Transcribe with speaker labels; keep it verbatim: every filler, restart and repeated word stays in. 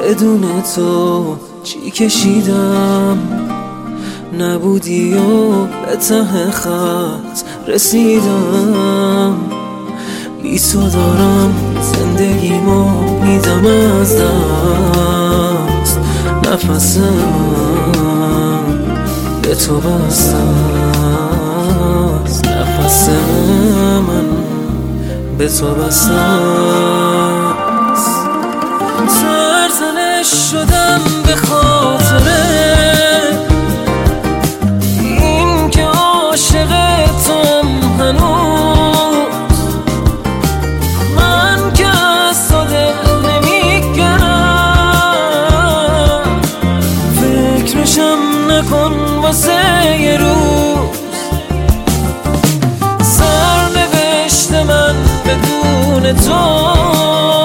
Speaker 1: بدون تو چی کشیدم، نبودی و به ته خط رسیدم. بی تو دارم زندگیمو میدم از دست، نفسم به تو بسته است، نفس من به تو بسته است. سرزنش شدم به خاطره این که عاشق توم هنوز، من که از تو دل نمیگرم، فکرشم نکن واسه یه روز. سرنوشت من بدون تو